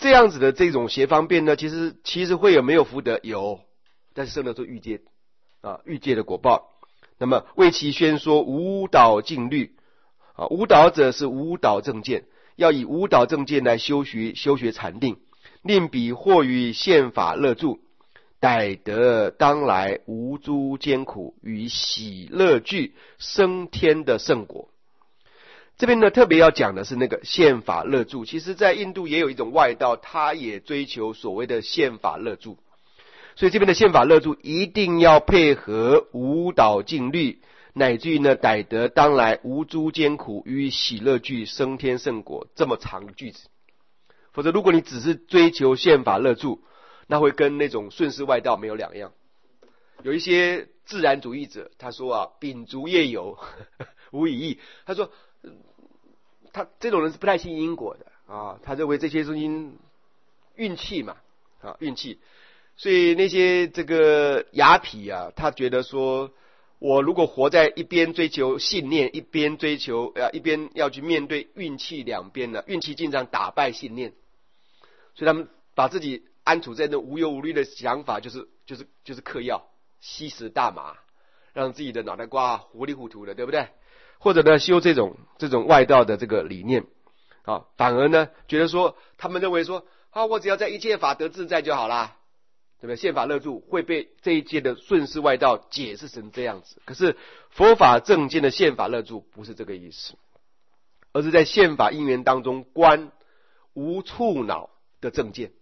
这样子的这种邪方便呢，其实会有没有福德？有，但是生的是欲界欲界的果报。那么为其宣说无导禁律无导者是无导正见，要以无导正见来修学禅定，令彼或于宪法乐住，逮得当来无诸艰苦与喜乐具升天的圣果。这边呢特别要讲的是那个宪法乐住，其实在印度也有一种外道，他也追求所谓的宪法乐住，所以这边的宪法乐住一定要配合无导禁律，乃至于呢逮得当来无诸艰苦与喜乐具升天圣果这么长的句子。否则如果你只是追求宪法乐住，那会跟那种顺势外道没有两样。有一些自然主义者他说秉烛夜游无以义，他说他这种人是不太信因果的他认为这些是运气嘛运气。所以那些这个雅痞他觉得说，我如果活在一边追求信念，一边追求一边要去面对运气两边呢，运气经常打败信念，所以他们把自己安处在那无忧无虑的想法，就是嗑药、吸食大麻，让自己的脑袋瓜糊里糊涂的，对不对？或者呢修这种外道的这个理念反而呢觉得说，他们认为说我只要在一切法得自在就好啦，对不对？宪法乐住会被这一届的顺势外道解释成这样子，可是佛法正见的宪法乐住不是这个意思，而是在宪法因缘当中观无触恼的正见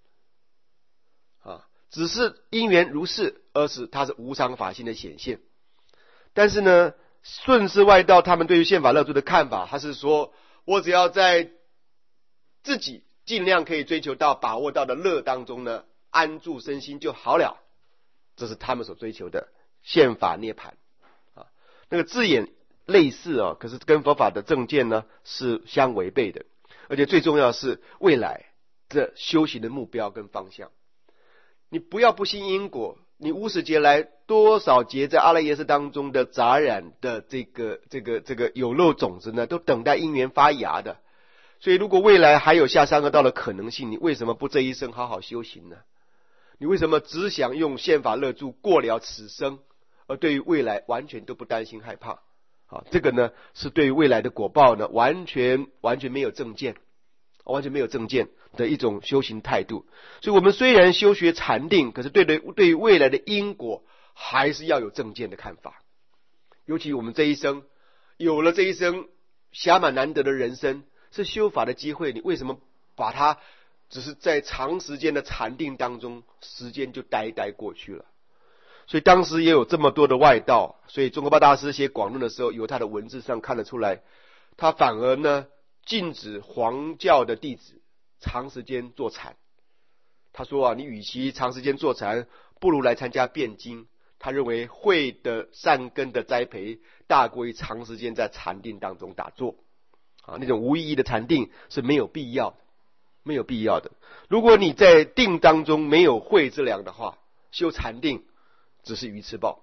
只是因缘如是，而是它是无常法性的显现。但是呢顺势外道他们对于宪法乐住的看法，他是说我只要在自己尽量可以追求到把握到的乐当中呢安住身心就好了，这是他们所追求的宪法涅槃那个字眼类似可是跟佛法的正见呢是相违背的。而且最重要的是未来的修行的目标跟方向。你不要不信因果，你50劫来多少劫在阿赖耶识当中的杂染的这个有漏种子呢，都等待因缘发芽的。所以如果未来还有下三恶道的可能性，你为什么不这一生好好修行呢？你为什么只想用宪法乐住过了此生，而对于未来完全都不担心害怕这个呢是对于未来的果报呢完全没有正见，完全没有正见的一种修行态度。所以我们虽然修学禅定，可是对于未来的因果还是要有正见的看法。尤其我们这一生有了这一生暇满难得的人生，是修法的机会，你为什么把它只是在长时间的禅定当中，时间就呆过去了？所以当时也有这么多的外道，所以宗喀巴大师写广论的时候，由他的文字上看得出来，他反而呢禁止黄教的弟子长时间坐禅。他说你与其长时间坐禅，不如来参加辩经。他认为慧的善根的栽培大过于长时间在禅定当中打坐那种无意义的禅定是没有必要的。如果你在定当中没有慧之良的话，修禅定只是愚痴报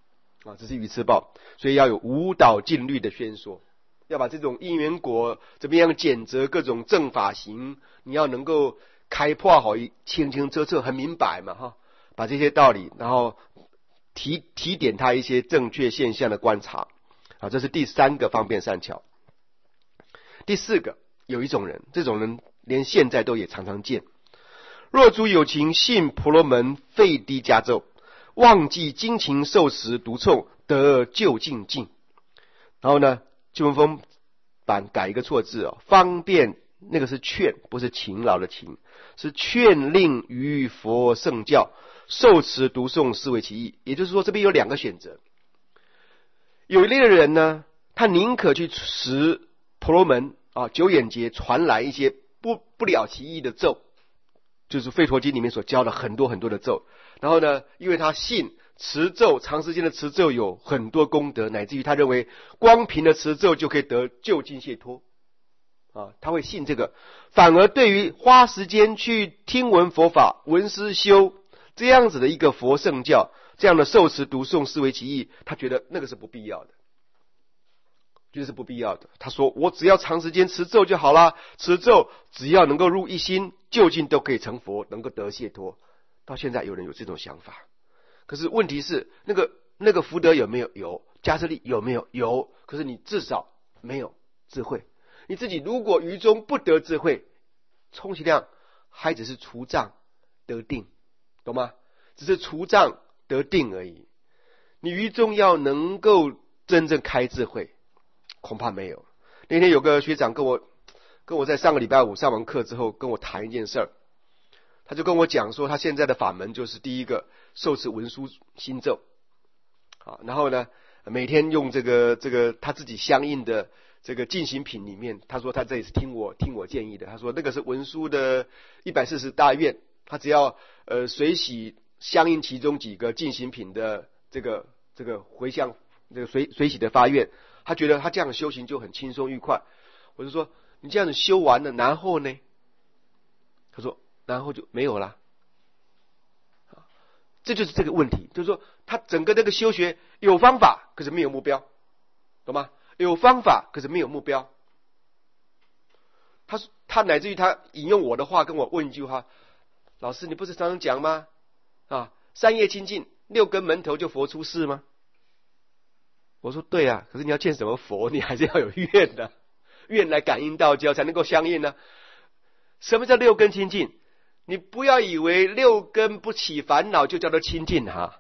所以要有无导禁律的宣说，要把这种因缘果怎么样检责各种正法行，你要能够开破好清清澈澈很明白嘛把这些道理然后提点他一些正确现象的观察这是第3个方便善巧。第4个，有一种人，这种人连现在都也常常见。若诸有情信婆罗门费低迦咒，忘记精勤受持毒臭，得究竟尽。然后呢旧文风版改一个错字方便那个是劝，不是勤劳的勤，是劝令于佛圣教，受持读诵是为其意。也就是说这边有2个选择。有一类的人呢，他宁可去持婆罗门九眼劫传来一些不了其意的咒，就是吠陀经里面所教的很多的咒。然后呢因为他信持咒，长时间的持咒有很多功德，乃至于他认为光凭的持咒就可以得究竟解脱他会信这个。反而对于花时间去听闻佛法、闻思修这样子的一个佛圣教，这样的受持读诵视为其意，他觉得那个是不必要的。 绝对是不必要的。他说我只要长时间持咒就好了，持咒只要能够入一心，究竟都可以成佛，能够得解脱。到现在有人有这种想法，可是问题是那个福德有没有？有。加持力有没有？有。可是你至少没有智慧。你自己如果于中不得智慧，充其量还只是除障得定，懂吗？只是除障得定而已。你于中要能够真正开智慧，恐怕没有。那天有个学长跟我在上个礼拜五上完课之后跟我谈一件事儿，他就跟我讲说，他现在的法门就是第一个受持文殊心咒，然后呢每天用这个他自己相应的这个进行品里面，他说他这也是听我建议的，他说那个是文殊的140大愿，他只要随喜相应其中几个进行品的这个回向，这个随喜的发愿，他觉得他这样修行就很轻松愉快。我就说你这样子修完了，然后呢？他说然后就没有了。这就是这个问题，就是说他整个这个修学有方法，可是没有目标，懂吗？有方法，可是没有目标。他乃至于他引用我的话跟我问一句话：老师，你不是常常讲吗？三业清净，6根门头就佛出世吗？我说对啊，可是你要见什么佛？你还是要有愿的，愿来感应道交才能够相应呢。什么叫6根清净？你不要以为6根不起烦恼就叫做清净哈。